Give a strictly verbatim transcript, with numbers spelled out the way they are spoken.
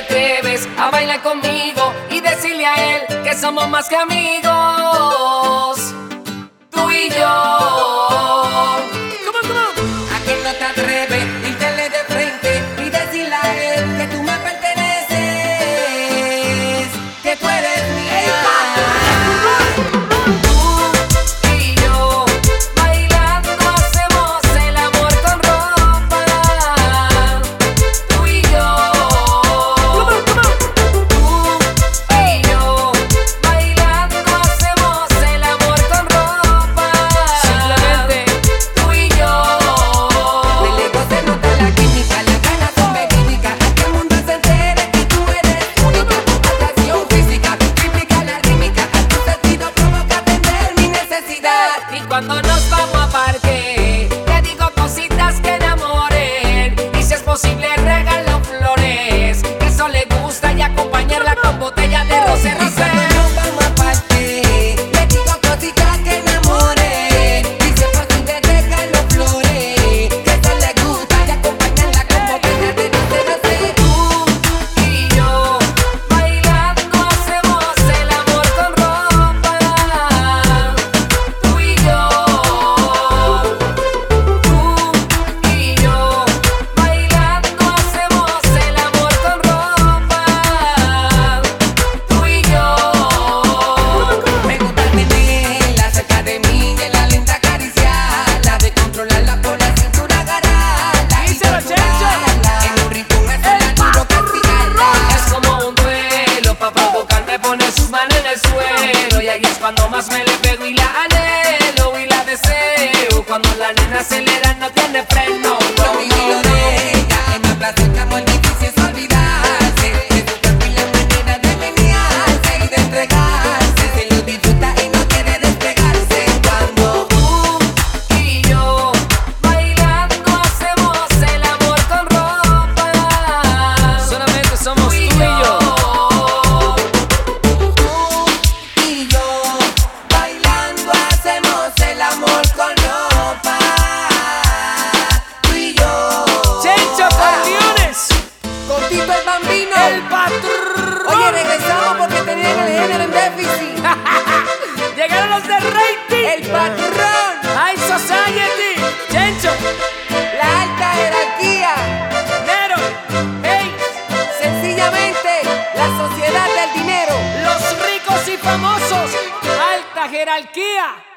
atreves a bailar conmigo y decirle a él que somos más que amigos, tú y yo. Come on, come on. ¿A quién no te atreves a irte de frente y decirle a él que tú me perteneces, que tú eres mía? Cuando nos vamos a parque, te digo cositas que enamoren. Y si es posible regalo flores, que eso le gusta, y acompañarla con botella de rosé rosé. Y cuando nos vamos a parque, te digo cositas que enamoren. Y si es posible regalo flores, que eso le gusta, y acompañarla con botella de rosé rosé. Tú y yo bailando hacemos el amor con ropa. Tú y yo. Y ahí es cuando más me le pego y la anhelo y la deseo. Cuando la nena acelera no tiene freno. Lo mío y lo de ella es más placer que amor, difícil es olvidarse de su cuerpo y la manera de menearse y de entregarse. Se lo disfruta y no quiere despegarse. Cuando tú y yo bailando hacemos el amor con ropa. Solamente somos tú y yo. El Bambino, El patrón. Oye, regresamos porque tenían el género en déficit. Llegaron los de rating. El patrón, High Society. Chencho. la alta jerarquía, Nero. Hey. sencillamente la sociedad del dinero. Los ricos y famosos. Alta jerarquía.